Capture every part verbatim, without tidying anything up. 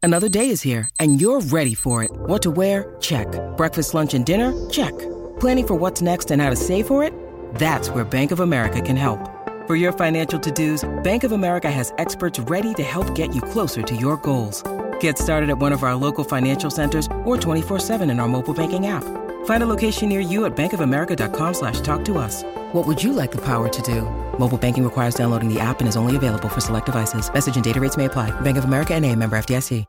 Another day is here, and you're ready for it. What to wear? Check. Breakfast, lunch, and dinner? Check. Planning for what's next and how to save for it? That's where Bank of America can help. For your financial to-dos, Bank of America has experts ready to help get you closer to your goals. Get started at one of our local financial centers or twenty-four seven in our mobile banking app. Find a location near you at bankofamerica.com slash talk to us. What would you like the power to do? Mobile banking requires downloading the app and is only available for select devices. Message and data rates may apply. Bank of America N A, member F D I C.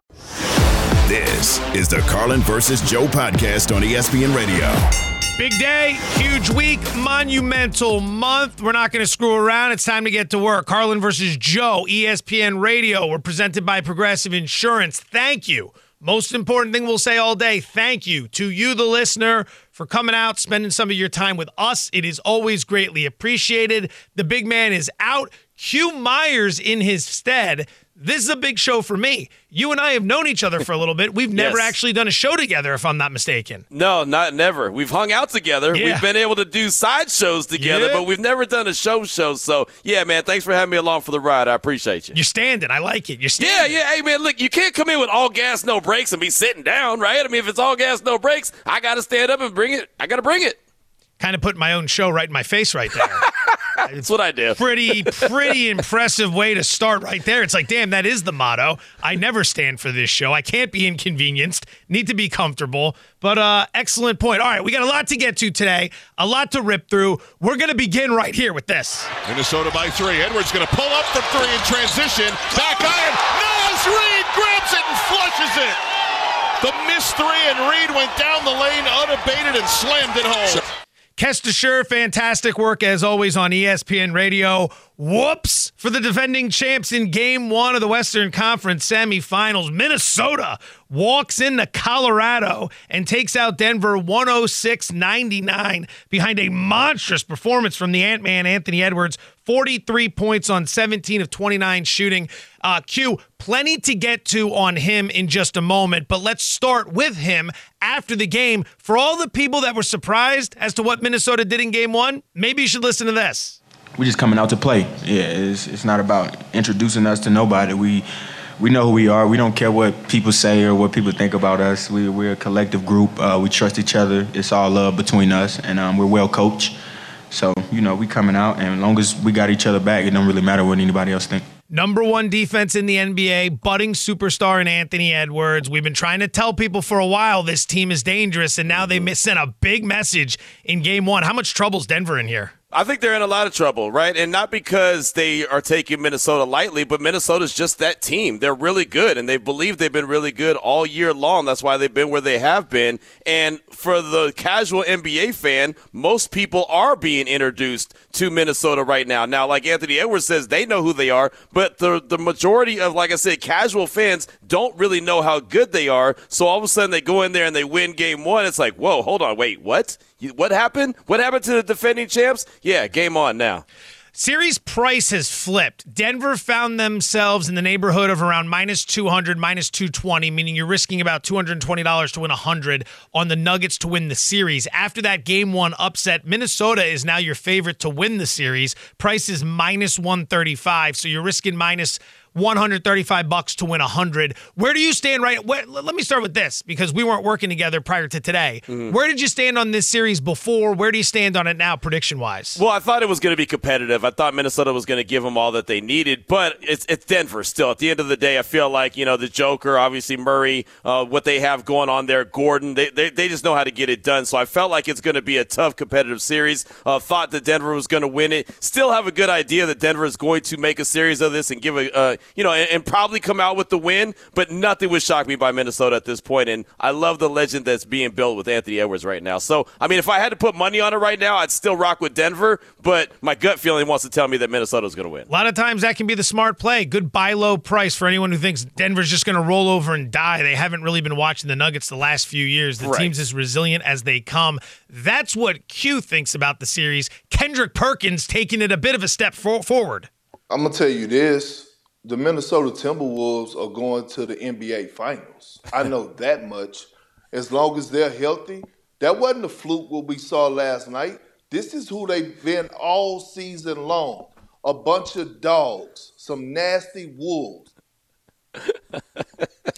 This is the Carlin versus Joe podcast on E S P N Radio. Big day, huge week, monumental month. We're not going to screw around. It's time to get to work. Carlin versus Joe, E S P N Radio. We're presented by Progressive Insurance. Thank you. Most important thing we'll say all day, thank you to you, the listener, for coming out, spending some of your time with us. It is always greatly appreciated. The big man is out. Q Myers in his stead. This is a big show for me. You and I have known each other for a little bit. We've never yes. actually done a show together, if I'm not mistaken. No, not never. We've hung out together. Yeah. We've been able to do side shows together, yeah. but we've never done a show show. So, yeah, man, thanks for having me along for the ride. I appreciate you. You're standing. I like it. You're standing. Yeah, yeah. Hey, man, look, you can't come in with all gas, no brakes and be sitting down, right? I mean, if it's all gas, no brakes, I got to stand up and bring it. I got to bring it. Kind of put my own show right in my face right there. That's what I do. Pretty, pretty impressive way to start right there. It's like, damn, that is the motto. I never stand for this show. I can't be inconvenienced. Need to be comfortable. But uh, excellent point. All right, we got a lot to get to today, a lot to rip through. We're going to begin right here with this. Minnesota by three. Edwards going to pull up for three in transition. Back iron. Naz Reid grabs it and flushes it. The missed three, and Reid went down the lane unabated and slammed it home. Kester Scher, fantastic work as always on E S P N Radio. Whoops for the defending champs in game one of the Western Conference semifinals. Minnesota walks into Colorado and takes out Denver one oh six ninety-nine behind a monstrous performance from the Ant-Man, Anthony Edwards. forty-three points on seventeen of twenty-nine shooting. Uh, Q, plenty to get to on him in just a moment, but let's start with him after the game. For all the people that were surprised as to what Minnesota did in game one, maybe you should listen to this. We're just coming out to play. Yeah, it's, it's not about introducing us to nobody. We we know who we are. We don't care what people say or what people think about us. We, we're a collective group. Uh, we trust each other. It's all love between us, and um, we're well coached. So, you know, we coming out, and as long as we got each other back, it don't really matter what anybody else think. Number one defense in the N B A, budding superstar in Anthony Edwards. We've been trying to tell people for a while this team is dangerous, and now they sent a big message in game one. How much trouble's Denver in here? I think they're in a lot of trouble, right? And not because they are taking Minnesota lightly, but Minnesota's just that team. They're really good, and they believe they've been really good all year long. That's why they've been where they have been. And for the casual N B A fan, most people are being introduced to Minnesota right now. Now, like Anthony Edwards says, they know who they are, but the, the majority of, like I said, casual fans don't really know how good they are. So all of a sudden they go in there and they win game one. It's like, whoa, hold on, wait, what? What happened? What happened to the defending champs? Yeah, game on now. Series price has flipped. Denver found themselves in the neighborhood of around minus two hundred, minus two twenty, meaning you're risking about two hundred twenty dollars to win one hundred on the Nuggets to win the series. After that game one upset, Minnesota is now your favorite to win the series. Price is minus one thirty-five, so you're risking minus one hundred thirty-five bucks to win one hundred. Where do you stand right? Where, let me start with this because we weren't working together prior to today. Mm-hmm. Where did you stand on this series before? Where do you stand on it now, prediction-wise? Well, I thought it was going to be competitive. I thought Minnesota was going to give them all that they needed, but it's it's Denver still. At the end of the day, I feel like, you know, the Joker, obviously Murray, uh, what they have going on there, Gordon, they, they they just know how to get it done. So I felt like it's going to be a tough competitive series. Uh, thought that Denver was going to win it. Still have a good idea that Denver is going to make a series of this and give a uh, you know, and, and probably come out with the win, but nothing would shock me by Minnesota at this point, and I love the legend that's being built with Anthony Edwards right now. So, I mean, if I had to put money on it right now, I'd still rock with Denver, but my gut feeling wants to tell me that Minnesota's going to win. A lot of times that can be the smart play. Good buy low price for anyone who thinks Denver's just going to roll over and die. They haven't really been watching the Nuggets the last few years. The right. team's as resilient as they come. That's what Q thinks about the series. Kendrick Perkins taking it a bit of a step for- forward. I'm going to tell you this. The Minnesota Timberwolves are going to the N B A Finals. I know that much. As long as they're healthy, that wasn't a fluke what we saw last night. This is who they've been all season long. A bunch of dogs, some nasty wolves.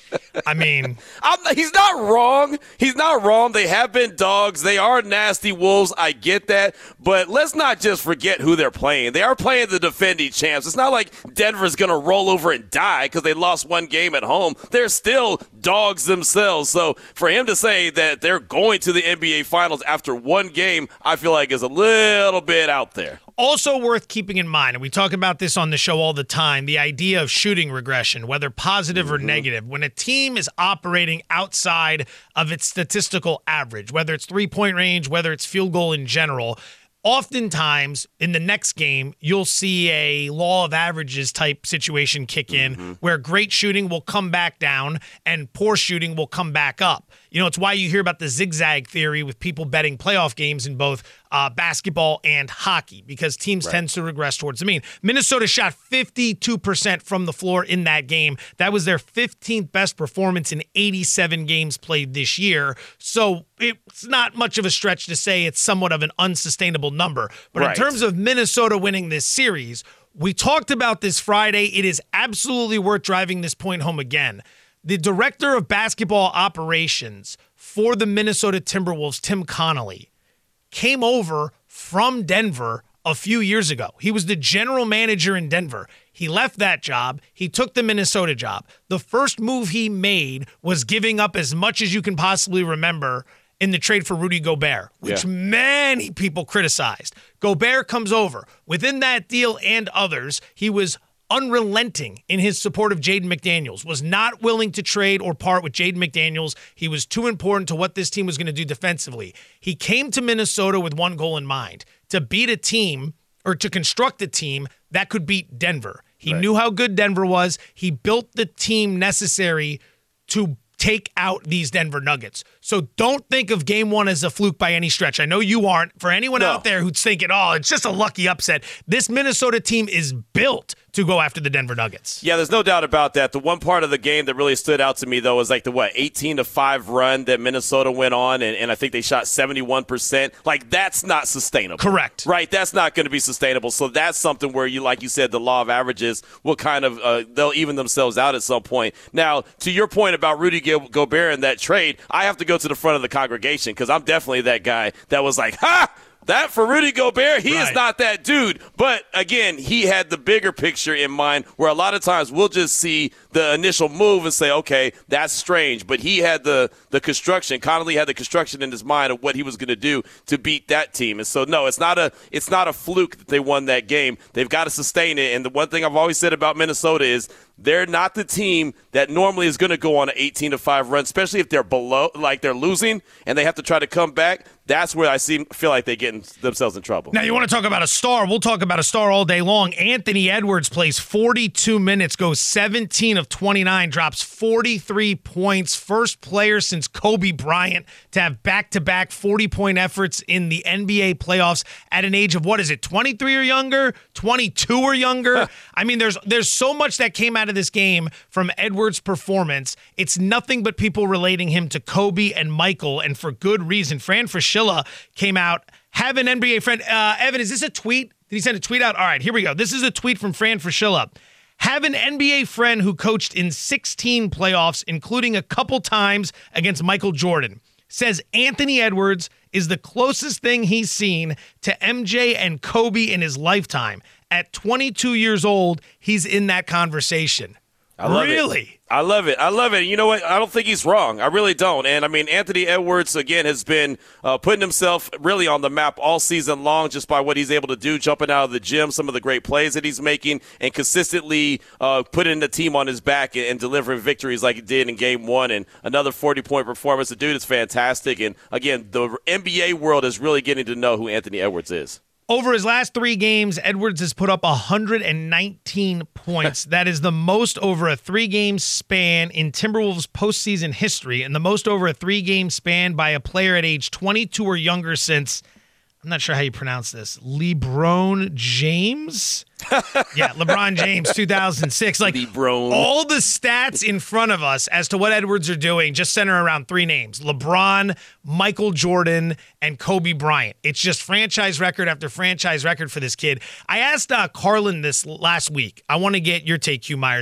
I mean, I'm, he's not wrong. He's not wrong. They have been dogs. They are nasty Wolves. I get that. But let's not just forget who they're playing. They are playing the defending champs. It's not like Denver's going to roll over and die because they lost one game at home. They're still dogs themselves. So for him to say that they're going to the N B A Finals after one game, I feel like is a little bit out there. Also worth keeping in mind, and we talk about this on the show all the time, the idea of shooting regression, whether positive or negative. When a team is operating outside of its statistical average, whether it's three-point range, whether it's field goal in general, oftentimes in the next game, you'll see a law of averages type situation kick in mm-hmm. where great shooting will come back down and poor shooting will come back up. You know, it's why you hear about the zigzag theory with people betting playoff games in both uh, basketball and hockey because teams right. tend to regress towards the mean. Minnesota shot fifty-two percent from the floor in that game. That was their fifteenth best performance in eighty-seven games played this year. So it's not much of a stretch to say it's somewhat of an unsustainable number. But right. in terms of Minnesota winning this series, we talked about this Friday. It is absolutely worth driving this point home again. The director of basketball operations for the Minnesota Timberwolves, Tim Connolly, came over from Denver a few years ago. He was the general manager in Denver. He left that job. He took the Minnesota job. The first move he made was giving up as much as you can possibly remember in the trade for Rudy Gobert, which yeah. many people criticized. Gobert comes over. Within that deal and others, he was unrelenting in his support of Jaden McDaniels, was not willing to trade or part with Jaden McDaniels. He was too important to what this team was going to do defensively. He came to Minnesota with one goal in mind, to beat a team or to construct a team that could beat Denver. He right. knew how good Denver was. He built the team necessary to take out these Denver Nuggets. So don't think of game one as a fluke by any stretch. I know you aren't. For anyone no. out there who's thinking, oh, it's just a lucky upset, this Minnesota team is built to go after the Denver Nuggets. Yeah, there's no doubt about that. The one part of the game that really stood out to me, though, was like the, what, eighteen to five run that Minnesota went on, and, and I think they shot seventy-one percent. Like, that's not sustainable. Correct. Right? That's not going to be sustainable. So that's something where, you, like you said, the law of averages will kind of, uh, they'll even themselves out at some point. Now, to your point about Rudy Gobert and that trade, I have to go to the front of the congregation because I'm definitely that guy that was like, ha! That for Rudy Gobert, he right. is not that dude. But, again, he had the bigger picture in mind where a lot of times we'll just see the initial move and say, okay, that's strange. But he had the, the construction. Connolly had the construction in his mind of what he was going to do to beat that team. And so, no, it's not a it's not a fluke that they won that game. They've got to sustain it. And the one thing I've always said about Minnesota is they're not the team that normally is going to go on an eighteen to five run, especially if they're below, like they're losing and they have to try to come back. That's where I see, feel like they're getting themselves in trouble. Now, you want to talk about a star? We'll talk about a star all day long. Anthony Edwards plays forty-two minutes, goes seventeen of twenty-nine, drops forty-three points. First player since Kobe Bryant to have back-to-back forty-point efforts in the N B A playoffs at an age of, what is it, twenty-three or younger? twenty-two or younger? I mean, there's there's so much that came out of this game from Edwards' performance. It's nothing but people relating him to Kobe and Michael, and for good reason. Fran Fraschilla came out, have an N B A friend. Uh, Evan, is this a tweet? Did he send a tweet out? All right, here we go. This is a tweet from Fran Fraschilla. Have an N B A friend who coached in sixteen playoffs, including a couple times against Michael Jordan. Says Anthony Edwards is the closest thing he's seen to M J and Kobe in his lifetime. At twenty-two years old, he's in that conversation. I love really? It. I love it. I love it. You know what? I don't think he's wrong. I really don't. And, I mean, Anthony Edwards, again, has been uh, putting himself really on the map all season long just by what he's able to do, jumping out of the gym, some of the great plays that he's making, and consistently uh, putting the team on his back and, and delivering victories like he did in game one. And another forty-point performance. The dude is fantastic. And, again, the N B A world is really getting to know who Anthony Edwards is. Over his last three games, Edwards has put up one hundred nineteen points. That is the most over a three-game span in Timberwolves postseason history, and the most over a three-game span by a player at age twenty-two or younger since, I'm not sure how you pronounce this, LeBron James? Yeah, LeBron James, two thousand six. Like, LeBron. All the stats in front of us as to what Edwards are doing just center around three names: LeBron, Michael Jordan, and Kobe Bryant. It's just franchise record after franchise record for this kid. I asked uh, Carlin this last week. I want to get your take, Hugh Myers.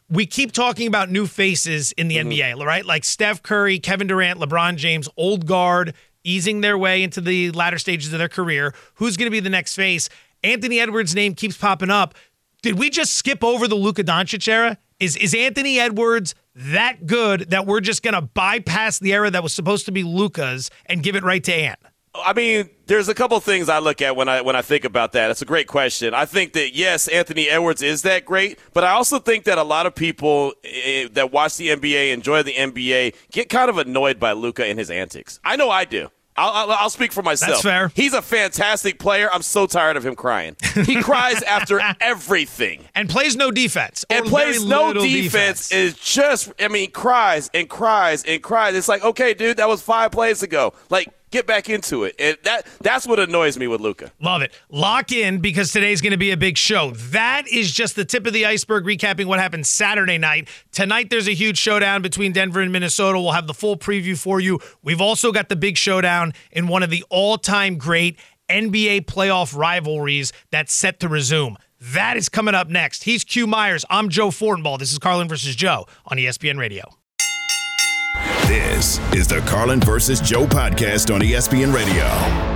we keep talking about new faces in the mm-hmm. N B A, right? Like Steph Curry, Kevin Durant, LeBron James, old guard, easing their way into the latter stages of their career. Who's going to be the next face? Anthony Edwards' name keeps popping up. Did we just skip over the Luka Doncic era? Is is Anthony Edwards that good that we're just going to bypass the era that was supposed to be Luka's and give it right to Ant? I mean, there's a couple things I look at when I when I think about that. It's a great question. I think that, yes, Anthony Edwards is that great, but I also think that a lot of people eh, that watch the N B A, enjoy the N B A, get kind of annoyed by Luka and his antics. I know I do. I'll, I'll, I'll speak for myself. That's fair. He's a fantastic player. I'm so tired of him crying. He cries after everything. And plays no defense. And plays no defense. defense. Is just, I mean, cries and cries and cries. It's like, okay, dude, that was five plays ago. Like, get back into it. And that that's what annoys me with Luka. Love it. Lock in, because today's going to be a big show. That is just the tip of the iceberg, recapping what happened Saturday night. Tonight, there's a huge showdown between Denver and Minnesota. We'll have the full preview for you. We've also got the big showdown in one of the all-time great N B A playoff rivalries that's set to resume. That is coming up next. He's Q Myers. I'm Joe Fortenbaugh. This is Carlin versus Joe on E S P N Radio. This is the Carlin versus Joe podcast on E S P N Radio.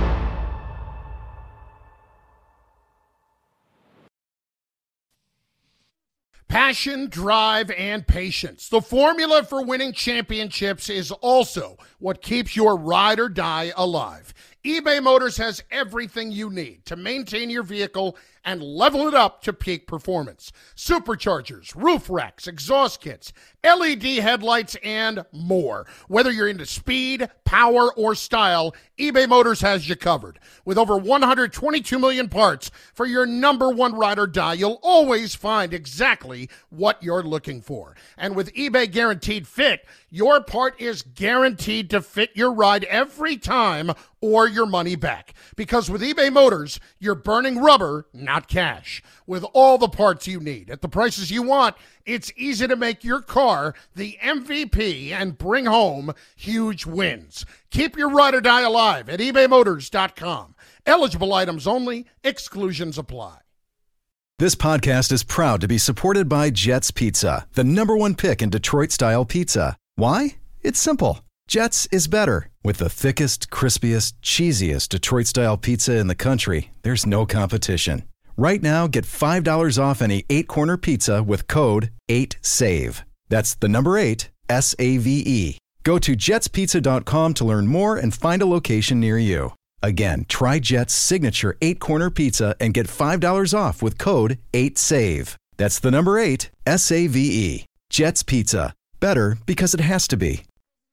Passion, drive, and patience. The formula for winning championships is also what keeps your ride or die alive. eBay Motors has everything you need to maintain your vehicle and level it up to peak performance. Superchargers, roof racks, exhaust kits, L E D headlights, and more. Whether you're into speed, power, or style, eBay Motors has you covered. With over one hundred twenty-two million parts for your number one ride or die, you'll always find exactly what you're looking for. And with eBay Guaranteed Fit, your part is guaranteed to fit your ride every time or your money back. Because with eBay Motors, you're burning rubber, not cash. With all the parts you need at the prices you want, it's easy to make your car the M V P and bring home huge wins. Keep your ride or die alive at ebay motors dot com. Eligible items only. Exclusions apply. This podcast is proud to be supported by Jets Pizza, the number one pick in Detroit-style pizza. Why? It's simple. Jets is better. With the thickest, crispiest, cheesiest Detroit-style pizza in the country, there's no competition. Right now, get five dollars off any eight-corner pizza with code eight save. That's the number eight, S A V E. Go to jets pizza dot com to learn more and find a location near you. Again, try Jet's signature eight-corner pizza and get five dollars off with code eight save. That's the number eight, S A V E. Jet's Pizza. Better because it has to be.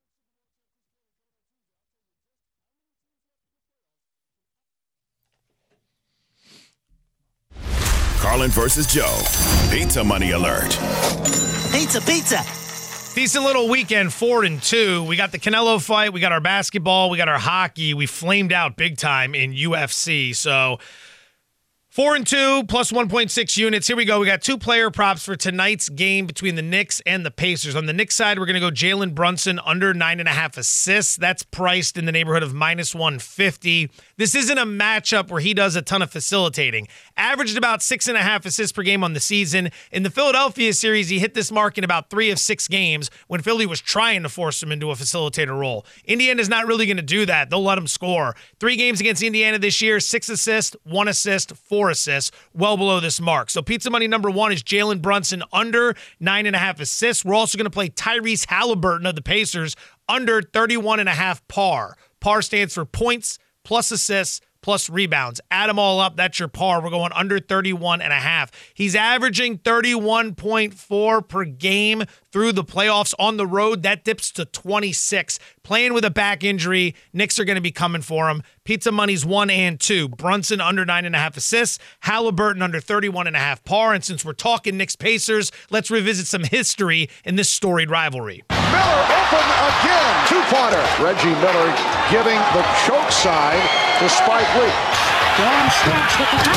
Carlin versus Joe. Pizza money alert. Pizza, pizza. Decent little weekend, four and two. We got the Canelo fight. We got our basketball. We got our hockey. We flamed out big time in U F C. So four and two plus one point six units. Here we go. We got two player props for tonight's game between the Knicks and the Pacers. On the Knicks side, we're going to go Jalen Brunson under nine and a half assists. That's priced in the neighborhood of minus one fifty. This isn't a matchup where he does a ton of facilitating. Averaged about six and a half assists per game on the season. In the Philadelphia series, he hit this mark in about three of six games when Philly was trying to force him into a facilitator role. Indiana's not really going to do that. They'll let him score. Three games against Indiana this year, six assists, one assist, four assists, well below this mark. So pizza money number one is Jalen Brunson under nine and a half assists. We're also going to play Tyrese Halliburton of the Pacers under thirty-one and a half par. Par stands for points plus assists plus rebounds. Add them all up. That's your par. We're going under thirty-one and a half. He's averaging thirty-one point four per game through the playoffs. On the road, that dips to twenty-six. Playing with a back injury, Knicks are going to be coming for him. Pizza money's one and two. Brunson under nine and a half assists. Halliburton under thirty-one and a half par. And since we're talking Knicks Pacers, let's revisit some history in this storied rivalry. Miller open again. Two-pointer. Reggie Miller giving the choke side to Spike Lee. John Starks with the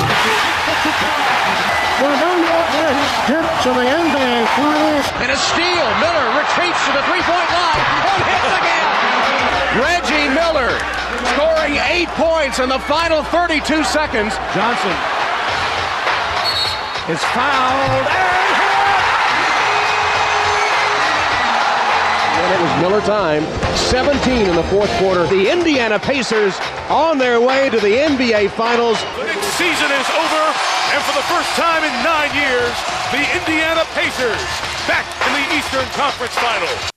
We're going to the N B A Finals. And a steal. Miller retreats to the three-point line and hits again. Reggie Miller scoring eight points in the final thirty-two seconds. Johnson is fouled and hit. And it was Miller time. seventeen in the fourth quarter. The Indiana Pacers on their way to the N B A Finals. The Knicks season is over, and for the first time in nine years, the Indiana Pacers back in the Eastern Conference Finals.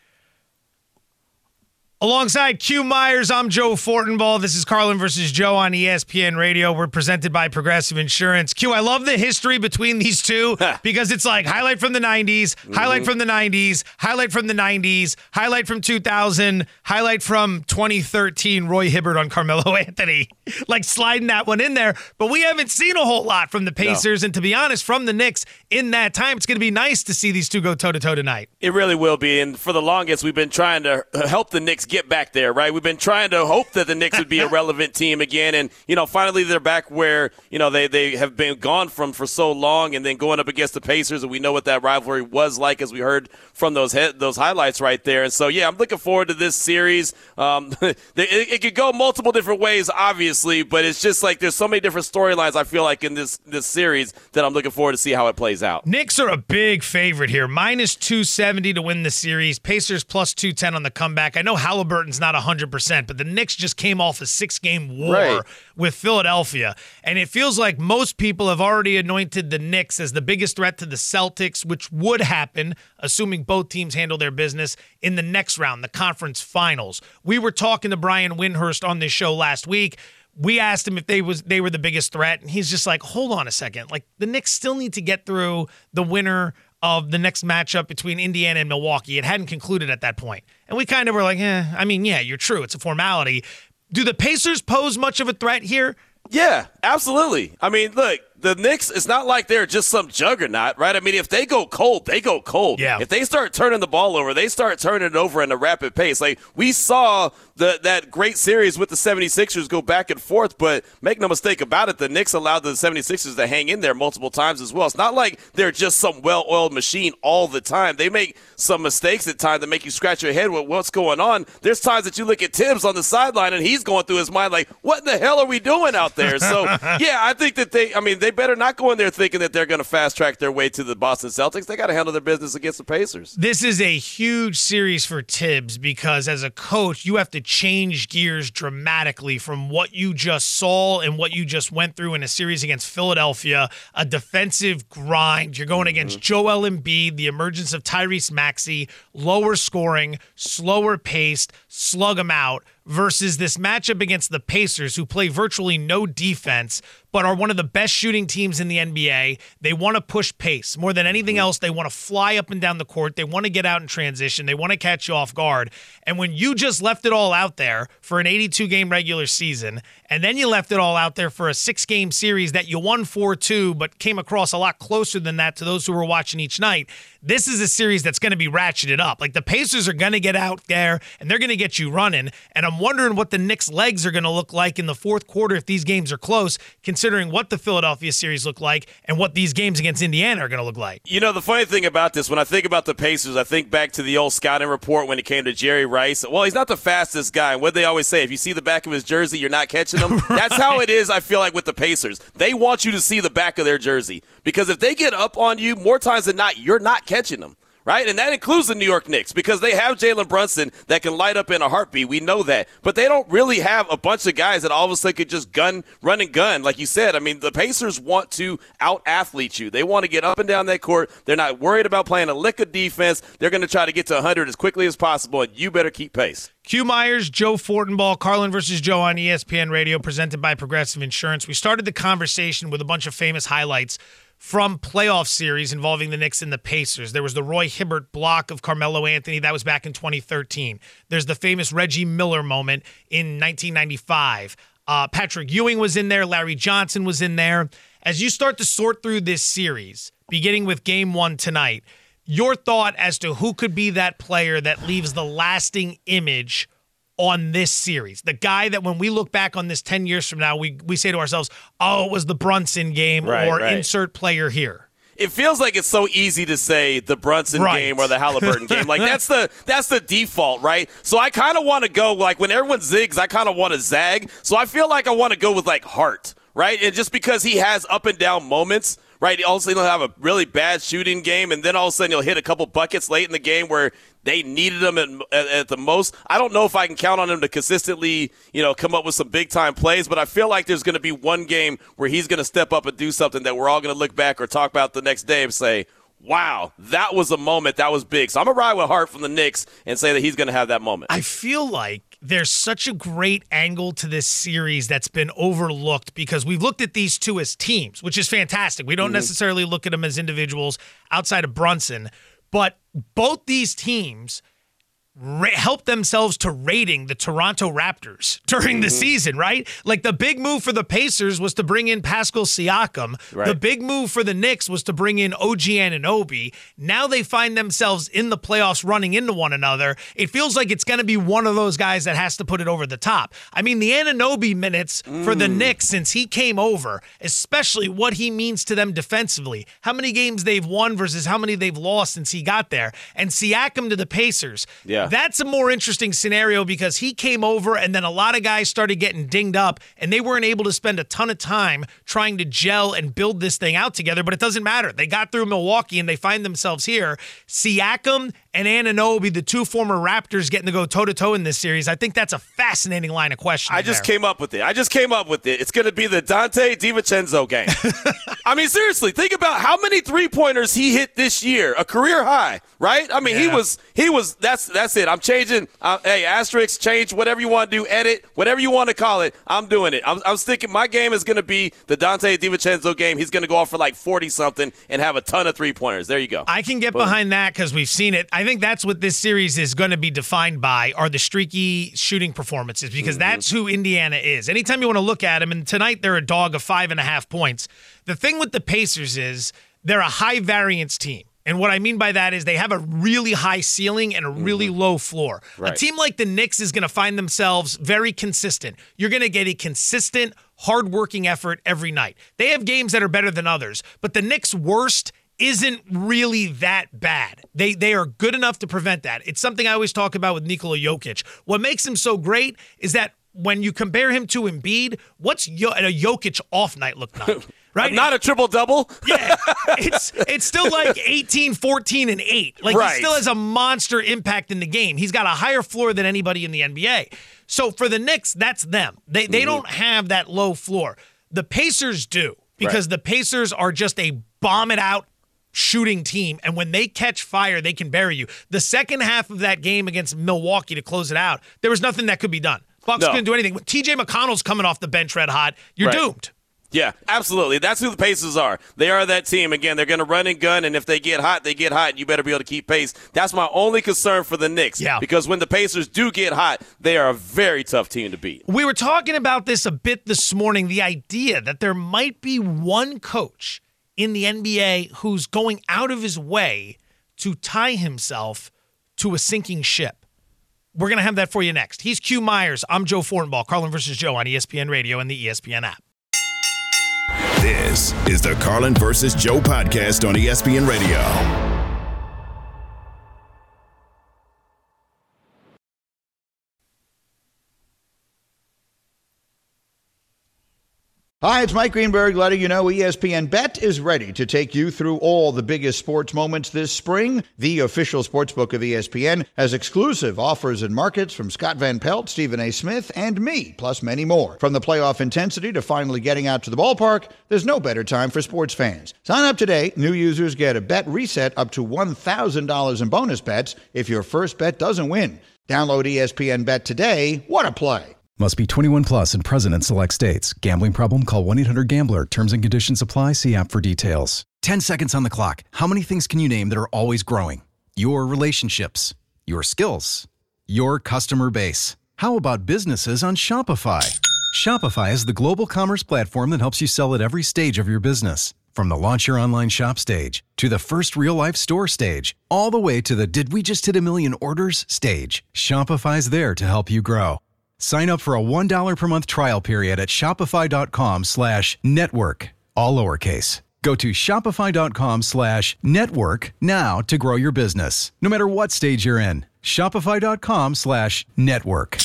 Alongside Q Myers, I'm Joe Fortenbaugh. This is Carlin versus Joe on E S P N Radio. We're presented by Progressive Insurance. Q, I love the history between these two because it's like highlight from the nineties, mm-hmm. highlight from the nineties, highlight from the nineties, highlight from two thousand, highlight from twenty thirteen, Roy Hibbert on Carmelo Anthony. Like sliding that one in there. But we haven't seen a whole lot from the Pacers. No. And to be honest, from the Knicks in that time, it's going to be nice to see these two go toe-to-toe tonight. It really will be. And for the longest, we've been trying to help the Knicks get back there, right? We've been trying to hope that the Knicks would be a relevant team again. And, you know, finally they're back where, you know, they, they have been gone from for so long, and then going up against the Pacers, and we know what that rivalry was like, as we heard from those head, those highlights right there. And so, yeah, I'm looking forward to this series. Um, it, it could go multiple different ways, obviously, but it's just like there's so many different storylines, I feel like, in this, this series that I'm looking forward to see how it plays out. Knicks are a big favorite here. minus two seventy to win the series. Pacers plus two ten on the comeback. I know Halliburton's not one hundred percent, but the Knicks just came off a six-game war right. with Philadelphia, and it feels like most people have already anointed the Knicks as the biggest threat to the Celtics, which would happen, assuming both teams handle their business, in the next round, the conference finals. We were talking to Brian Windhurst on this show last week. We asked him if they was they were the biggest threat, and he's just like, hold on a second. Like, the Knicks still need to get through the winner of the next matchup between Indiana and Milwaukee. It hadn't concluded at that point. And we kind of were like, eh, I mean, yeah, you're true. It's a formality. Do the Pacers pose much of a threat here? Yeah, absolutely. I mean, look, the Knicks, it's not like they're just some juggernaut, right? I mean, if they go cold, they go cold. Yeah. If they start turning the ball over, they start turning it over in a rapid pace. Like, we saw the, that great series with the seventy-sixers go back and forth, but make no mistake about it, the Knicks allowed the seventy-sixers to hang in there multiple times as well. It's not like they're just some well-oiled machine all the time. They make some mistakes at times that make you scratch your head with what's going on. There's times that you look at Tibbs on the sideline, and he's going through his mind like, what in the hell are we doing out there? So, yeah, I think that they – I mean, they better not go in there thinking that they're going to fast-track their way to the Boston Celtics. They got to handle their business against the Pacers. This is a huge series for Tibbs because as a coach, you have to change gears dramatically from what you just saw and what you just went through in a series against Philadelphia, a defensive grind. You're going against mm-hmm. Joel Embiid, the emergence of Tyrese Maxey, lower scoring, slower paced, slug them out, versus this matchup against the Pacers, who play virtually no defense, but are one of the best shooting teams in the N B A. They want to push pace. More than anything else, they want to fly up and down the court. They want to get out in transition. They want to catch you off guard. And when you just left it all out there for an eighty-two game regular season, and then you left it all out there for a six-game series that you won four two, but came across a lot closer than that to those who were watching each night, this is a series that's going to be ratcheted up. Like, the Pacers are going to get out there, and they're going to get you running. And I'm wondering what the Knicks' legs are going to look like in the fourth quarter if these games are close, considering what the Philadelphia series look like and what these games against Indiana are going to look like. You know, the funny thing about this, when I think about the Pacers, I think back to the old scouting report when it came to Jerry Rice. Well, he's not the fastest guy. And what they always say, if you see the back of his jersey, you're not catching him. Right. That's how it is, I feel like, with the Pacers. They want you to see the back of their jersey. Because if they get up on you, more times than not, you're not catching them. Right? And that includes the New York Knicks because they have Jalen Brunson that can light up in a heartbeat. We know that. But they don't really have a bunch of guys that all of a sudden could just gun, run and gun. Like you said, I mean, the Pacers want to out-athlete you. They want to get up and down that court. They're not worried about playing a lick of defense. They're going to try to get to one hundred as quickly as possible, and you better keep pace. Q Myers, Joe Fortenbaugh, Carlin versus Joe on E S P N Radio, presented by Progressive Insurance. We started the conversation with a bunch of famous highlights from playoff series involving the Knicks and the Pacers. There was the Roy Hibbert block of Carmelo Anthony. That was back in twenty thirteen. There's the famous Reggie Miller moment in nineteen ninety-five. Uh, Patrick Ewing was in there. Larry Johnson was in there. As you start to sort through this series, beginning with game one tonight, your thought as to who could be that player that leaves the lasting image on this series, the guy that when we look back on this ten years from now, we we say to ourselves, oh, it was the Brunson game, right, or right. insert player here. It feels like it's so easy to say the Brunson right. game or the Halliburton game. Like, that's the that's the default, right? So I kind of want to go, like, when everyone zigs, I kind of want to zag. So I feel like I want to go with, like, Hart, right? And just because he has up and down moments, right? All of a sudden he'll have a really bad shooting game, and then all of a sudden he'll hit a couple buckets late in the game where They needed him at, at, at the most. I don't know if I can count on him to consistently, you know, come up with some big-time plays, but I feel like there's going to be one game where he's going to step up and do something that we're all going to look back or talk about the next day and say, wow, that was a moment. That was big. So I'm going to ride with Hart from the Knicks and say that he's going to have that moment. I feel like there's such a great angle to this series that's been overlooked because we've looked at these two as teams, which is fantastic. We don't mm-hmm. necessarily look at them as individuals outside of Brunson, but both these teams ra- help themselves to rating the Toronto Raptors during mm-hmm. the season, right? Like the big move for the Pacers was to bring in Pascal Siakam. Right. The big move for the Knicks was to bring in O G Anunoby. Now they find themselves in the playoffs running into one another. It feels like it's going to be one of those guys that has to put it over the top. I mean, the Anunoby minutes mm. for the Knicks since he came over, especially what he means to them defensively, how many games they've won versus how many they've lost since he got there, and Siakam to the Pacers. Yeah. That's a more interesting scenario because he came over and then a lot of guys started getting dinged up and they weren't able to spend a ton of time trying to gel and build this thing out together, but it doesn't matter. They got through Milwaukee and they find themselves here. Siakam and Anunoby, the two former Raptors, getting to go toe-to-toe in this series. I think that's a fascinating line of questioning. I just there. came up with it. I just came up with it. It's going to be the Dante DiVincenzo game. I mean, seriously, think about how many three-pointers he hit this year, a career high, right? I mean, yeah. he was, he was, that's that's it. I'm changing, uh, hey, asterisk, change, whatever you want to do, edit, whatever you want to call it, I'm doing it. I'm, I'm sticking, my game is going to be the Dante DiVincenzo game. He's going to go off for like forty-something and have a ton of three-pointers. There you go. I can get Boom. behind that because we've seen it. I think that's what this series is going to be defined by are the streaky shooting performances because mm-hmm. that's who Indiana is. Anytime you want to look at them, and tonight they're a dog of five and a half points. The thing with the Pacers is they're a high variance team. And what I mean by that is they have a really high ceiling and a really mm-hmm. low floor. Right. A team like the Knicks is going to find themselves very consistent. You're going to get a consistent, hardworking effort every night. They have games that are better than others, but the Knicks' worst isn't really that bad. They they are good enough to prevent that. It's something I always talk about with Nikola Jokic. What makes him so great is that when you compare him to Embiid, what's Yo- a Jokic off night look like? Right? Not a triple-double? Yeah. It's it's still like eighteen, fourteen, and eight. Like right. He still has a monster impact in the game. He's got a higher floor than anybody in the N B A. So for the Knicks, that's them. They they mm-hmm. don't have that low floor. The Pacers do because right. the Pacers are just a bomb-it-out shooting team, and when they catch fire, they can bury you. The second half of that game against Milwaukee to close it out, there was nothing that could be done. Bucks no. couldn't do anything. T J McConnell's coming off the bench red hot. You're right. doomed. Yeah, absolutely. That's who the Pacers are. They are that team. Again, they're going to run and gun, and if they get hot, they get hot, and you better be able to keep pace. That's my only concern for the Knicks. Yeah. Because when the Pacers do get hot, they are a very tough team to beat. We were talking about this a bit this morning, the idea that there might be one coach in the N B A who's going out of his way to tie himself to a sinking ship. We're going to have that for you next. He's Q Myers. I'm Joe Fortenbaugh. Carlin versus Joe on E S P N Radio and the E S P N app. This is the Carlin versus Joe podcast on E S P N Radio. Hi, it's Mike Greenberg letting you know E S P N Bet is ready to take you through all the biggest sports moments this spring. The official sportsbook of E S P N has exclusive offers and markets from Scott Van Pelt, Stephen A. Smith, and me, plus many more. From the playoff intensity to finally getting out to the ballpark, there's no better time for sports fans. Sign up today. New users get a bet reset up to one thousand dollars in bonus bets if your first bet doesn't win. Download E S P N Bet today. What a play. Must be twenty-one plus and present in select states. Gambling problem? Call one eight hundred gambler. Terms and conditions apply. See app for details. ten seconds on the clock. How many things can you name that are always growing? Your relationships, your skills, your customer base. How about businesses on Shopify? Shopify is the global commerce platform that helps you sell at every stage of your business. From the launch your online shop stage to the first real life store stage, all the way to the did we just hit a million orders stage. Shopify's there to help you grow. Sign up for a one dollar per month trial period at shopify.com slash network, all lowercase. Go to shopify.com slash network now to grow your business, no matter what stage you're in. Shopify.com slash network.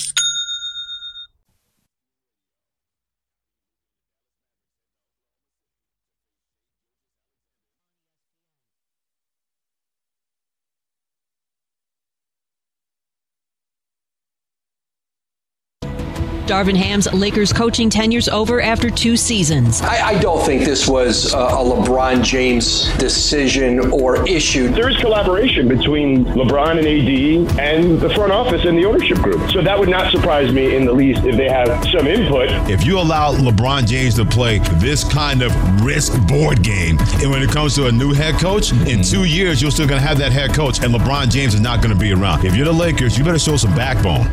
Darvin Ham's Lakers coaching tenure's over after two seasons. I, I don't think this was a, a LeBron James decision or issue. There is collaboration between LeBron and A D and the front office and the ownership group. So that would not surprise me in the least if they have some input. If you allow LeBron James to play this kind of risk board game, and when it comes to a new head coach, in two years, you're still going to have that head coach, and LeBron James is not going to be around. If you're the Lakers, you better show some backbone.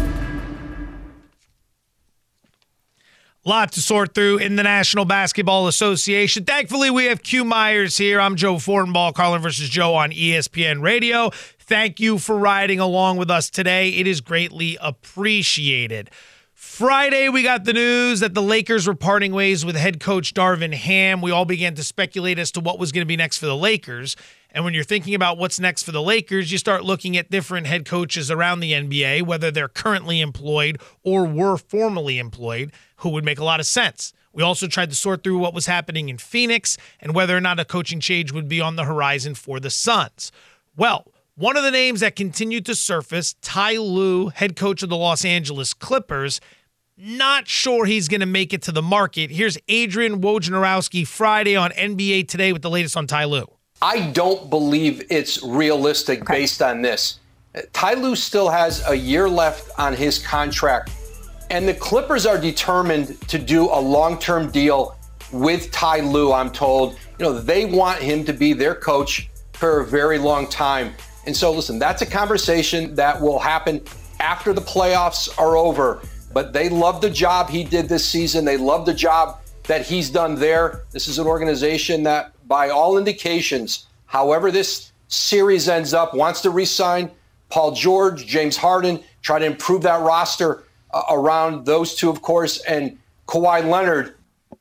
Lot to sort through in the National Basketball Association. Thankfully, we have Q Myers here. I'm Joe Fortenbaugh, Carlin versus Joe on E S P N Radio. Thank you for riding along with us today. It is greatly appreciated. Friday, we got the news that the Lakers were parting ways with head coach Darvin Ham. We all began to speculate as to what was going to be next for the Lakers. And when you're thinking about what's next for the Lakers, you start looking at different head coaches around the N B A, whether they're currently employed or were formerly employed, who would make a lot of sense. We also tried to sort through what was happening in Phoenix and whether or not a coaching change would be on the horizon for the Suns. Well, one of the names that continued to surface, Ty Lue, head coach of the Los Angeles Clippers, not sure he's going to make it to the market. Here's Adrian Wojnarowski Friday on N B A Today with the latest on Ty Lue. I don't believe it's realistic based on this. Ty Lue still has a year left on his contract, and the Clippers are determined to do a long-term deal with Ty Lue, I'm told. You know, they want him to be their coach for a very long time. And so, listen, that's a conversation that will happen after the playoffs are over. But they love the job he did this season. They love the job that he's done there. This is an organization that, by all indications, however this series ends up, wants to re-sign Paul George, James Harden, try to improve that roster uh, around those two, of course, and Kawhi Leonard.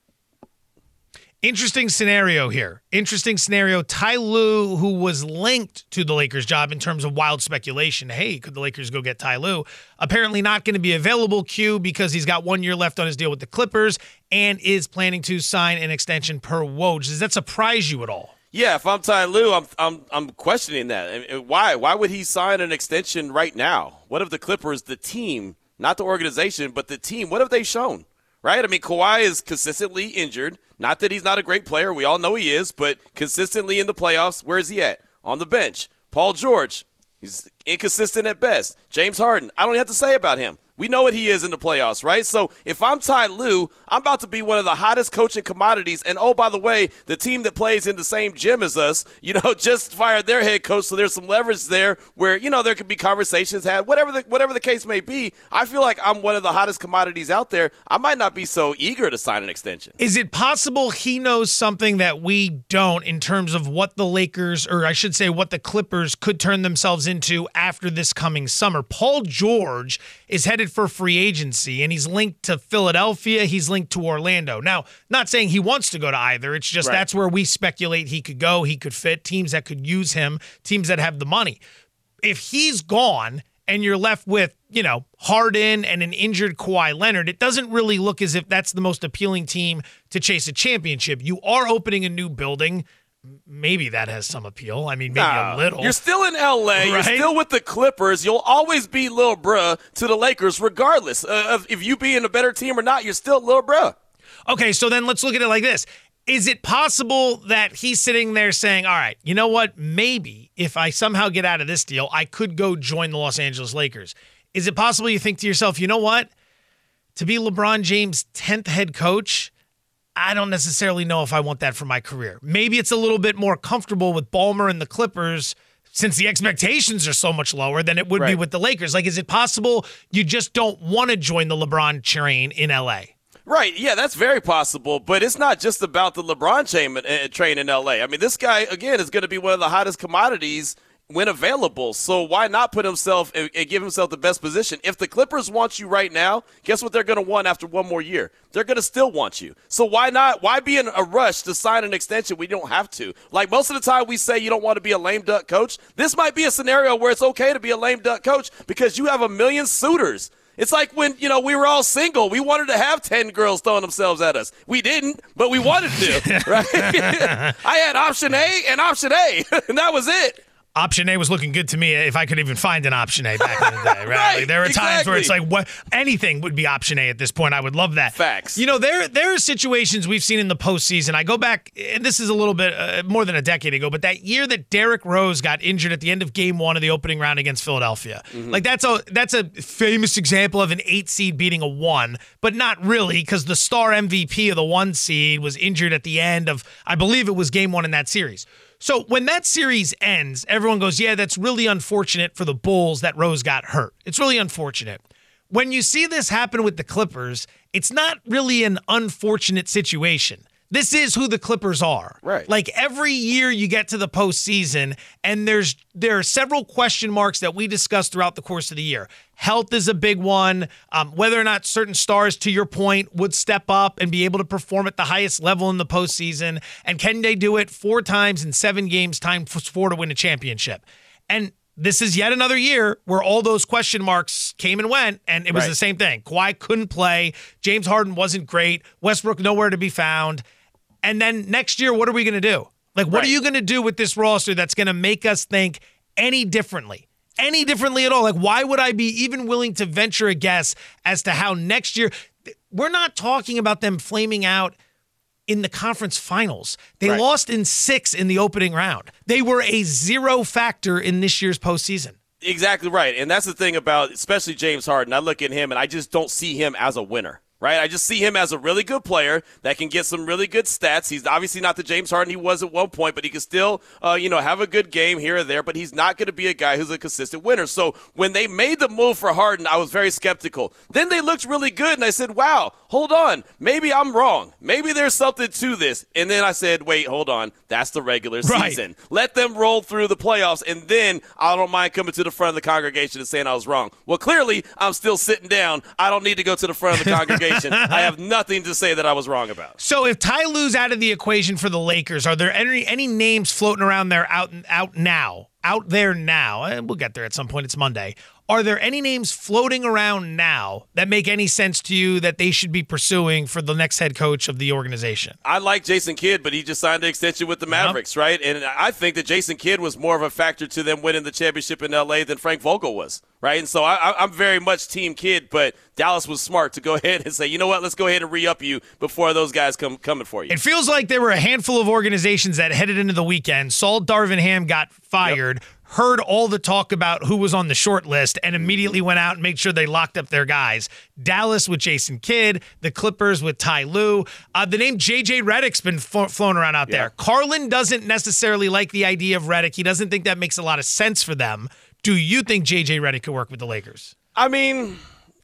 Interesting scenario here. Interesting scenario. Ty Lue, who was linked to the Lakers job in terms of wild speculation. Hey, could the Lakers go get Ty Lue? Apparently not going to be available, Q, because he's got one year left on his deal with the Clippers and is planning to sign an extension per Woj. Does that surprise you at all? Yeah, if I'm Ty Lue, I'm I'm I'm questioning that. I mean, why? Why would he sign an extension right now? What if the Clippers, the team, not the organization, but the team, what have they shown? Right? I mean, Kawhi is consistently injured. Not that he's not a great player. We all know he is, but consistently in the playoffs, where is he at? On the bench. Paul George, he's inconsistent at best. James Harden, I don't have to say about him. We know what he is in the playoffs, right? So if I'm Ty Lue, I'm about to be one of the hottest coaching commodities. And, oh, by the way, the team that plays in the same gym as us, you know, just fired their head coach, so there's some leverage there where, you know, there could be conversations had. Whatever the, whatever the case may be, I feel like I'm one of the hottest commodities out there. I might not be so eager to sign an extension. Is it possible he knows something that we don't in terms of what the Lakers, or I should say what the Clippers could turn themselves into after this coming summer? Paul George is headed for free agency, and he's linked to Philadelphia. He's linked to Orlando. Now, not saying he wants to go to either. It's just right. That's where we speculate he could go. He could fit teams that could use him, teams that have the money. If he's gone and you're left with, you know, Harden and an injured Kawhi Leonard, it doesn't really look as if that's the most appealing team to chase a championship. You are opening a new building. Maybe that has some appeal. I mean, maybe nah, a little. You're still in L A. Right? You're still with the Clippers. You'll always be Lil Bruh to the Lakers, regardless of if you being a better team or not. You're still Lil Bruh. Okay, so then let's look at it like this. Is it possible that he's sitting there saying, all right, you know what? Maybe if I somehow get out of this deal, I could go join the Los Angeles Lakers. Is it possible you think to yourself, you know what? To be LeBron James' tenth head coach, I don't necessarily know if I want that for my career. Maybe it's a little bit more comfortable with Ballmer and the Clippers since the expectations are so much lower than it would right. be with the Lakers. Like, is it possible you just don't want to join the LeBron train in L A? Right, yeah, that's very possible, but it's not just about the LeBron chain, uh, train in L A. I mean, this guy, again, is going to be one of the hottest commodities when available, so why not put himself and, and give himself the best position? If the Clippers want you right now, guess what they're going to want after one more year? They're going to still want you. So why not? Why be in a rush to sign an extension? We don't have to. Like most of the time we say you don't want to be a lame duck coach. This might be a scenario where it's okay to be a lame duck coach because you have a million suitors. It's like when, you know, we were all single. We wanted to have ten girls throwing themselves at us. We didn't, but we wanted to, right? I had option A and option A, and that was it. Option A was looking good to me if I could even find an option A back in the day, right? Right, Like, there are exactly. times where it's like, what anything would be option A at this point. I would love that. Facts. You know, there there are situations we've seen in the postseason. I go back, and this is a little bit uh, more than a decade ago, but that year that Derrick Rose got injured at the end of game one of the opening round against Philadelphia. Mm-hmm. Like, that's a that's a famous example of an eight seed beating a one, but not really, because the star M V P of the one seed was injured at the end of, I believe it was game one in that series. So when that series ends, everyone goes, yeah, that's really unfortunate for the Bulls that Rose got hurt. It's really unfortunate. When you see this happen with the Clippers, it's not really an unfortunate situation. This is who the Clippers are. Right. Like, every year you get to the postseason, and there's there are several question marks that we discuss throughout the course of the year. Health is a big one. Um, whether or not certain stars, to your point, would step up and be able to perform at the highest level in the postseason. And can they do it four times in seven games, time for four to win a championship? And this is yet another year where all those question marks came and went, and it was Right. the same thing. Kawhi couldn't play. James Harden wasn't great. Westbrook nowhere to be found. And then next year, what are we going to do? Like, what Right. are you going to do with this roster that's going to make us think any differently? Any differently at all? Like, why would I be even willing to venture a guess as to how next year? We're not talking about them flaming out in the conference finals. They Right. lost in six in the opening round. They were a zero factor in this year's postseason. Exactly right. And that's the thing about especially James Harden. I look at him and I just don't see him as a winner. Right? I just see him as a really good player that can get some really good stats. He's obviously not the James Harden he was at one point, but he can still, uh, you know, have a good game here or there, but he's not going to be a guy who's a consistent winner. So when they made the move for Harden, I was very skeptical. Then they looked really good, and I said, wow, hold on. Maybe I'm wrong. Maybe there's something to this. And then I said, wait, hold on. That's the regular Right. season. Let them roll through the playoffs, and then I don't mind coming to the front of the congregation and saying I was wrong. Well, clearly, I'm still sitting down. I don't need to go to the front of the congregation. I have nothing to say that I was wrong about. So if Ty Lue's out of the equation for the Lakers, are there any any names floating around there out out now, out there now? And we'll get there at some point. It's Monday. Are there any names floating around now that make any sense to you that they should be pursuing for the next head coach of the organization? I like Jason Kidd, but he just signed an extension with the Mavericks, yep. right? And I think that Jason Kidd was more of a factor to them winning the championship in L A than Frank Vogel was, right? And so I, I'm very much team Kidd, but Dallas was smart to go ahead and say, you know what, let's go ahead and re-up you before those guys come coming for you. It feels like there were a handful of organizations that headed into the weekend. Saul Darvin Ham got fired. Yep. Heard all the talk about who was on the short list and immediately went out and made sure they locked up their guys. Dallas with Jason Kidd, the Clippers with Ty Lue. Uh, the name J J Redick's been flo- flown around out yeah. there. Carlin doesn't necessarily like the idea of Redick. He doesn't think that makes a lot of sense for them. Do you think J J Redick could work with the Lakers? I mean,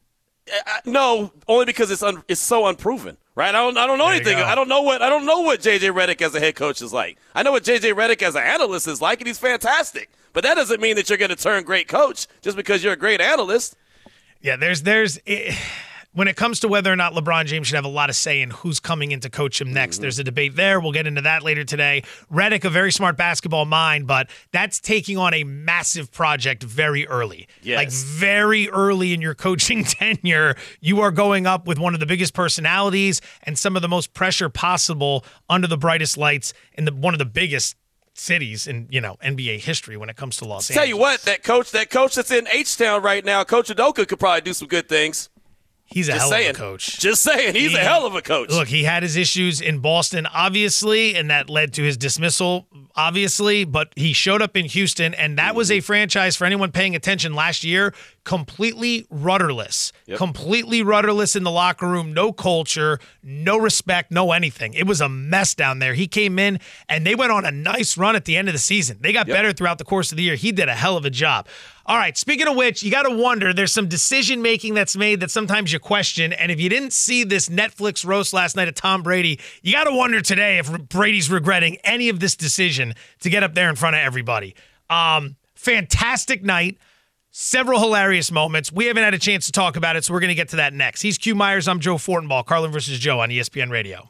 no, only because it's un- it's so unproven. Right, I don't. I don't know there anything. I don't know what. I don't know what J J Redick as a head coach is like. I know what J J Redick as an analyst is like, and he's fantastic. But that doesn't mean that you're going to turn great coach just because you're a great analyst. Yeah, there's there's. It, when it comes to whether or not LeBron James should have a lot of say in who's coming in to coach him next, mm-hmm. there's a debate there. We'll get into that later today. Redick, a very smart basketball mind, but that's taking on a massive project very early. Yes. Like very early in your coaching tenure, you are going up with one of the biggest personalities and some of the most pressure possible under the brightest lights in the one of the biggest cities in, you know, N B A history when it comes to Los Angeles. Tell you what, that coach, that coach that's in H-Town right now, Coach Udoka, could probably do some good things. He's a Just hell saying. of a coach. Just saying, he's he, a hell of a coach. Look, he had his issues in Boston, obviously, and that led to his dismissal, obviously, but he showed up in Houston, and that mm-hmm. was a franchise, for anyone paying attention last year, completely rudderless. Yep. Completely rudderless in the locker room, no culture, no respect, no anything. It was a mess down there. He came in, and they went on a nice run at the end of the season. They got yep. better throughout the course of the year. He did a hell of a job. All right, speaking of which, you got to wonder, there's some decision-making that's made that sometimes you question, and if you didn't see this Netflix roast last night of Tom Brady, you got to wonder today if Brady's regretting any of this decision to get up there in front of everybody. Um, fantastic night. Several hilarious moments. We haven't had a chance to talk about it, so we're going to get to that next. He's Q Myers. I'm Joe Fortenbaugh. Carlin versus Joe on E S P N Radio.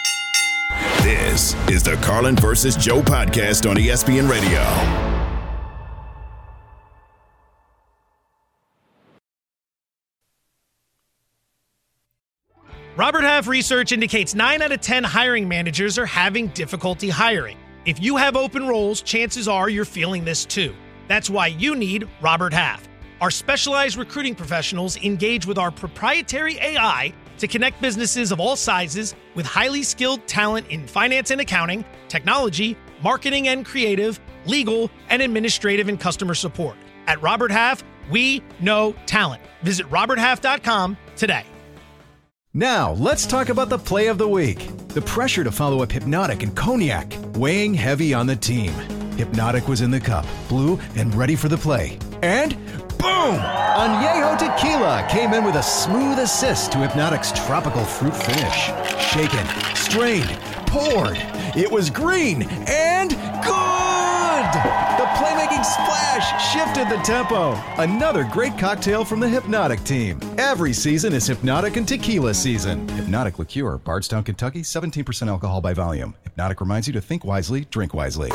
This is the Carlin versus Joe podcast on E S P N Radio. Robert Half research indicates nine out of ten hiring managers are having difficulty hiring. If you have open roles, chances are you're feeling this too. That's why you need Robert Half. Our specialized recruiting professionals engage with our proprietary A I to connect businesses of all sizes with highly skilled talent in finance and accounting, technology, marketing and creative, legal, and administrative and customer support. At Robert Half, we know talent. Visit robert half dot com today. Now, let's talk about the play of the week. The pressure to follow up Hypnotic and Cognac, weighing heavy on the team. Hypnotic was in the cup, blue, and ready for the play. And boom! Añejo Tequila came in with a smooth assist to Hypnotic's tropical fruit finish. Shaken, strained, poured. It was green and good! The playmaking splash shifted the tempo. Another great cocktail from the Hypnotic team. Every season is Hypnotic and Tequila season. Hypnotic Liqueur, Bardstown, Kentucky, seventeen percent alcohol by volume. Hypnotic reminds you to think wisely, drink wisely.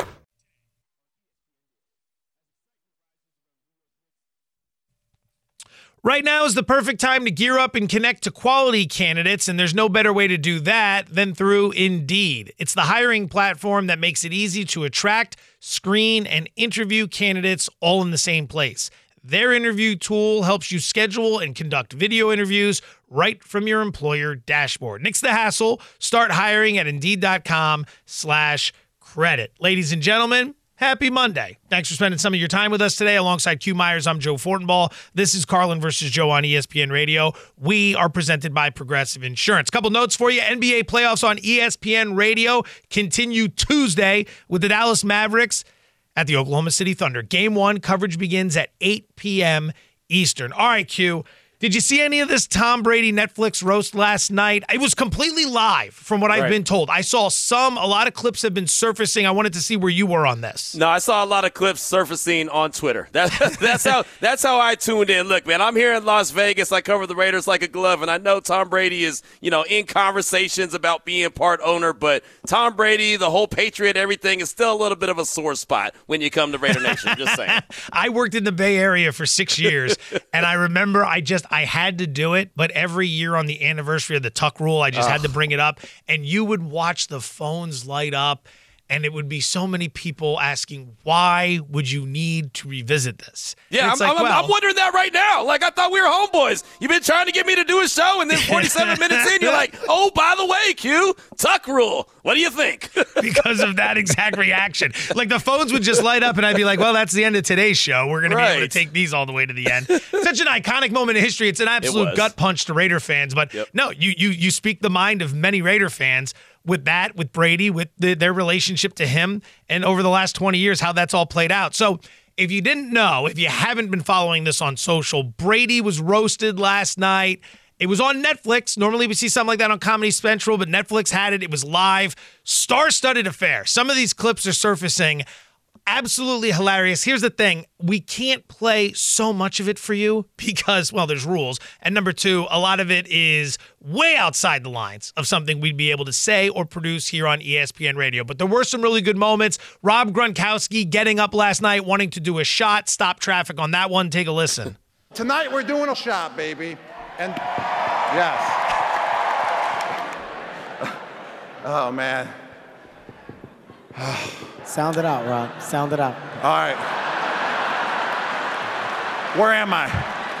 Right now is the perfect time to gear up and connect to quality candidates, and there's no better way to do that than through Indeed. It's the hiring platform that makes it easy to attract, screen, and interview candidates all in the same place. Their interview tool helps you schedule and conduct video interviews right from your employer dashboard. Nix the hassle. Start hiring at Indeed.com slash credit. Ladies and gentlemen, happy Monday. Thanks for spending some of your time with us today. Alongside Q Myers, I'm Joe Fortenbaugh. This is Carlin versus Joe on E S P N Radio. We are presented by Progressive Insurance. Couple notes for you. N B A playoffs on E S P N Radio continue Tuesday with the Dallas Mavericks at the Oklahoma City Thunder. Game one coverage begins at eight p.m. Eastern. All right, Q. Did you see any of this Tom Brady Netflix roast last night? It was completely live from what I've Right. been told. I saw some, a lot of clips have been surfacing. I wanted to see where you were on this. No, I saw a lot of clips surfacing on Twitter. That, that's how that's how I tuned in. Look, man, I'm here in Las Vegas. I cover the Raiders like a glove, and I know Tom Brady is, you know, in conversations about being part owner, but Tom Brady, the whole Patriot, everything is still a little bit of a sore spot when you come to Raider Nation. Just saying. I worked in the Bay Area for six years, and I remember I just, I had to do it, but every year on the anniversary of the Tuck Rule, I just Ugh. had to bring it up, and you would watch the phones light up, and it would be so many people asking, why would you need to revisit this? Yeah, And I'm, it's like, I'm, well, I'm wondering that right now. Like, I thought we were homeboys. You've been trying to get me to do a show, and then forty-seven minutes in, you're like, oh, by the way, Q, Tuck Rule. What do you think? because of that exact reaction. Like, the phones would just light up, and I'd be like, well, that's the end of today's show. We're going to be able Right. to take these all the way to the end. Such an iconic moment in history. It's an absolute was. gut punch to Raider fans. But Yep. no, you you you speak the mind of many Raider fans with that, with Brady, with the, their relationship to him, and over the last twenty years, how that's all played out. So if you didn't know, if you haven't been following this on social, Brady was roasted last night. It was on Netflix. Normally we see something like that on Comedy Central, but Netflix had it. It was live. Star-studded affair. Some of these clips are surfacing. Absolutely hilarious. Here's the thing. We can't play so much of it for you because, well, there's rules. And number two, a lot of it is way outside the lines of something we'd be able to say or produce here on E S P N Radio. But there were some really good moments. Rob Gronkowski getting up last night, wanting to do a shot, stop traffic on that one. Take a listen. Tonight we're doing a shot, baby. And yes. Oh, man. Sound it out, Rob. Sound it out. All right. Where am I?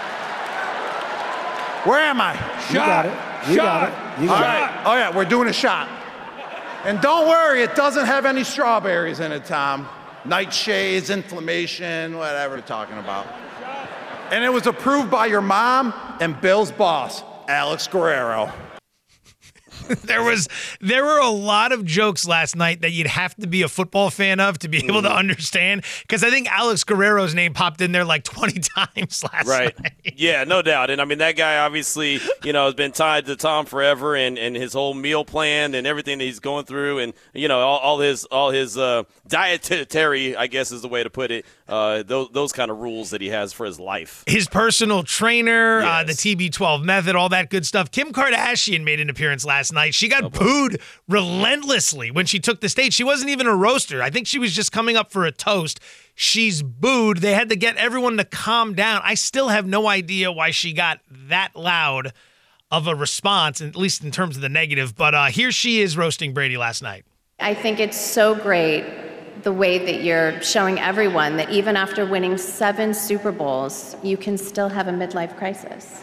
Where am I? You got it. You got it. You All got right. Oh, yeah, we're doing a shot. And don't worry, it doesn't have any strawberries in it, Tom. Nightshades, inflammation, whatever you're talking about. And it was approved by your mom and Bill's boss, Alex Guerrero. There was there were a lot of jokes last night that you'd have to be a football fan of to be able to understand, because I think Alex Guerrero's name popped in there like twenty times last Right. night. Yeah, no doubt. And I mean, that guy obviously, you know, has been tied to Tom forever, and, and his whole meal plan and everything that he's going through, and you know, all, all his all his uh, dietary, I guess is the way to put it. Uh, those those kind of rules that he has for his life. His personal trainer, uh, Yes. the T B twelve method, all that good stuff. Kim Kardashian made an appearance last night. She got Oh, boy. booed relentlessly when she took the stage. She wasn't even a roaster. I think she was just coming up for a toast. She's booed. They had to get everyone to calm down. I still have no idea why she got that loud of a response, at least in terms of the negative. But uh, here she is roasting Brady last night. I think it's so great the way that you're showing everyone that even after winning seven Super Bowls, you can still have a midlife crisis.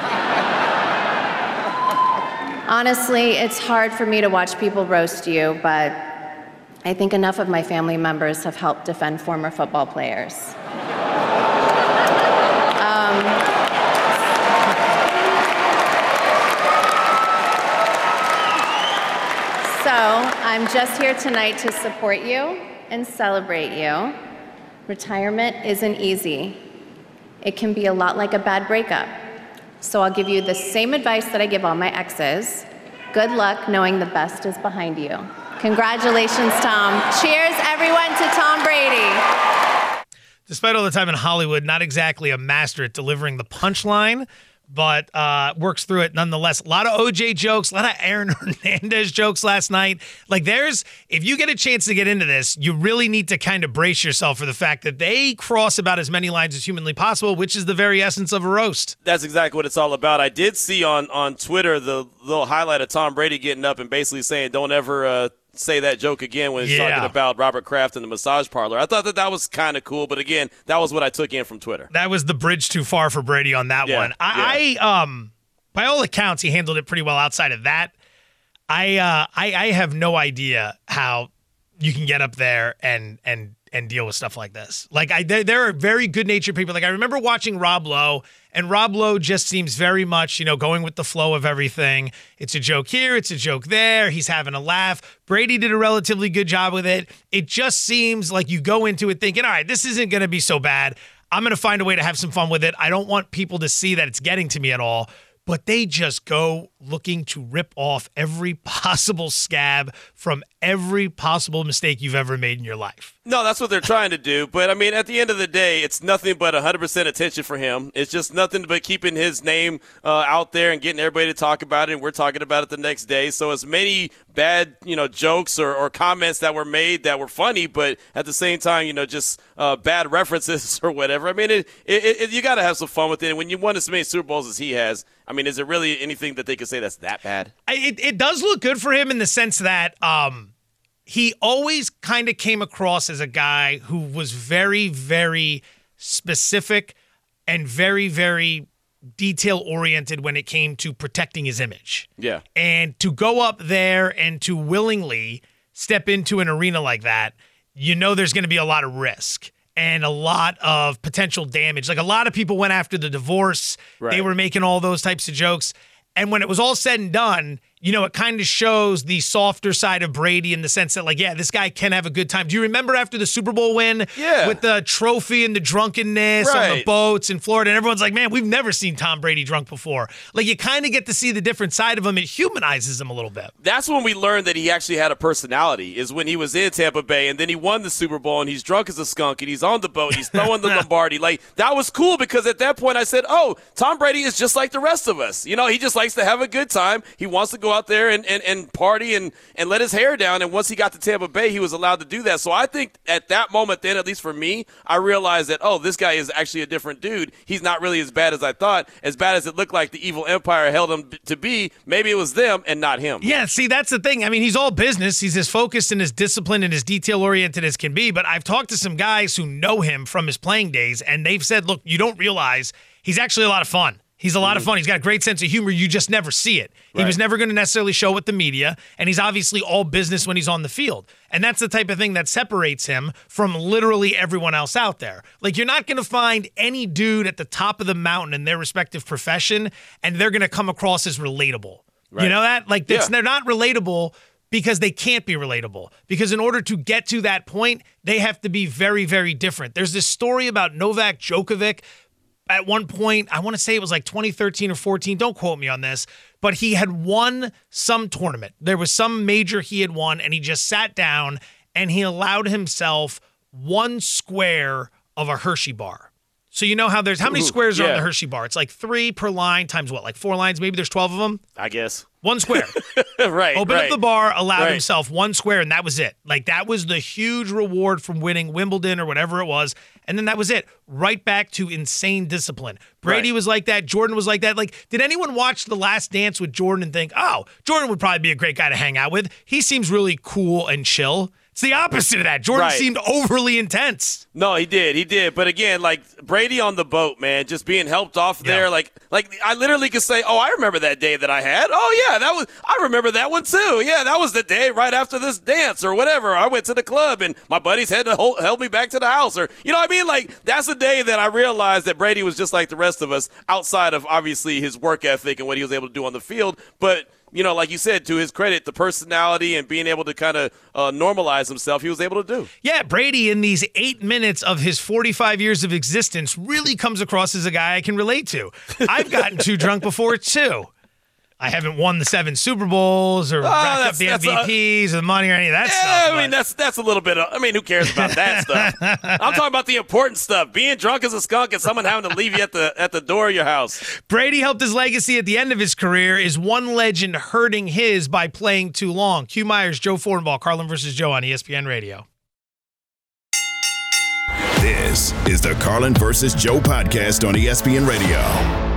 Honestly, it's hard for me to watch people roast you, but I think enough of my family members have helped defend former football players. Um, so I'm just here tonight to support you and celebrate you. Retirement isn't easy. It can be a lot like a bad breakup. So I'll give you the same advice that I give all my exes. Good luck knowing the best is behind you. Congratulations, Tom. Cheers, everyone, to Tom Brady. Despite all the time in Hollywood, not exactly a master at delivering the punchline, but uh, works through it nonetheless. A lot of O J jokes, a lot of Aaron Hernandez jokes last night. Like there's, if you get a chance to get into this, you really need to kind of brace yourself for the fact that they cross about as many lines as humanly possible, which is the very essence of a roast. That's exactly what it's all about. I did see on, on Twitter the little highlight of Tom Brady getting up and basically saying, don't ever uh, say that joke again when he's Yeah. talking about Robert Kraft and the massage parlor. I thought that that was kind of cool, but again, that was what I took in from Twitter. That was the bridge too far for Brady on that Yeah, one. I, I um by all accounts, he handled it pretty well outside of that. I uh I, I have no idea how you can get up there and and and deal with stuff like this. Like I there, there are very good natured people. Like I remember watching Rob Lowe, and Rob Lowe just seems very much, you know, going with the flow of everything. It's a joke here, it's a joke there. He's having a laugh. Brady did a relatively good job with it. It just seems like you go into it thinking, all right, this isn't going to be so bad. I'm going to find a way to have some fun with it. I don't want people to see that it's getting to me at all. But they just go looking to rip off every possible scab from every possible mistake you've ever made in your life. No, that's what they're trying to do. But, I mean, at the end of the day, it's nothing but one hundred percent attention for him. It's just nothing but keeping his name uh, out there and getting everybody to talk about it, and we're talking about it the next day. So as many bad, you know, jokes or, or comments that were made that were funny, but at the same time, you know, just uh, bad references or whatever. I mean, it, it, it, you got to have some fun with it. And when you won as many Super Bowls as he has, I mean, is there really anything that they could say that's that bad? I, it, it does look good for him in the sense that um, he always kind of came across as a guy who was very, very specific and very, very detail-oriented when it came to protecting his image. Yeah. And to go up there and to willingly step into an arena like that, you know there's going to be a lot of risk and a lot of potential damage. Like a lot of people went after the divorce. Right. They were making all those types of jokes. And when it was all said and done, you know, it kind of shows the softer side of Brady in the sense that, like, yeah, this guy can have a good time. Do you remember after the Super Bowl win Yeah. with the trophy and the drunkenness on the Right. boats in Florida? And everyone's like, man, we've never seen Tom Brady drunk before. Like, you kind of get to see the different side of him. It humanizes him a little bit. That's when we learned that he actually had a personality, is when he was in Tampa Bay and then he won the Super Bowl and he's drunk as a skunk and he's on the boat, he's throwing the Lombardi. Like, that was cool because at that point I said, oh, Tom Brady is just like the rest of us. You know, he just likes to have a good time. He wants to go out there and, and, and party and, and let his hair down. And once he got to Tampa Bay, he was allowed to do that. So I think at that moment then, at least for me, I realized that, oh, this guy is actually a different dude. He's not really as bad as I thought. As bad as it looked like the evil empire held him to be, maybe it was them and not him. Yeah, see, that's the thing. I mean, he's all business. He's as focused and as disciplined and as detail-oriented as can be. But I've talked to some guys who know him from his playing days, and they've said, look, you don't realize he's actually a lot of fun. He's a lot of fun. He's got a great sense of humor. You just never see it. He Right. was never going to necessarily show with the media, and he's obviously all business when he's on the field. And that's the type of thing that separates him from literally everyone else out there. Like, you're not going to find any dude at the top of the mountain in their respective profession, and they're going to come across as relatable. You Right. know that? Like, it's, Yeah. they're not relatable because they can't be relatable. Because in order to get to that point, they have to be very, very different. There's this story about Novak Djokovic. At one point, I want to say it was like twenty thirteen or fourteen, don't quote me on this, but he had won some tournament. There was some major he had won, and he just sat down and he allowed himself one square of a Hershey bar. So you know how there's, how many Ooh, squares are on yeah. the Hershey bar? It's like three per line times what, like four lines? Maybe there's twelve of them? I guess. One square. right. Opened right. up the bar, allowed right. himself one square, and that was it. Like, that was the huge reward from winning Wimbledon or whatever it was. And then that was it. Right back to insane discipline. Brady right. was like that. Jordan was like that. Like, did anyone watch The Last Dance with Jordan and think, oh, Jordan would probably be a great guy to hang out with? He seems really cool and chill. It's the opposite of that. Jordan right. seemed overly intense. No, he did. He did. But again, like Brady on the boat, man, just being helped off Yeah. there. Like, like I literally could say, oh, I remember that day that I had. Oh, yeah, that was, I remember that one too. Yeah, that was the day right after this dance or whatever. I went to the club and my buddies had to hold, help me back to the house. Or, you know what I mean? Like, that's the day that I realized that Brady was just like the rest of us outside of obviously his work ethic and what he was able to do on the field. But, you know, like you said, to his credit, the personality and being able to kind of uh, normalize himself, he was able to do. Yeah, Brady in these eight minutes of his forty-five years of existence really comes across as a guy I can relate to. I've gotten too drunk before, too. I haven't won the seven Super Bowls or Oh, racked up that's- the that's M V Ps or the money or any of that Yeah, stuff. I mean, that's that's a little bit of, I mean, who cares about that stuff? I'm talking about the important stuff. Being drunk as a skunk and someone having to leave you at the at the door of your house. Brady helped his legacy at the end of his career. Is one legend hurting his by playing too long? Q Myers, Joe Fortenbaugh, Carlin versus Joe on E S P N Radio. This is the Carlin versus Joe podcast on E S P N Radio.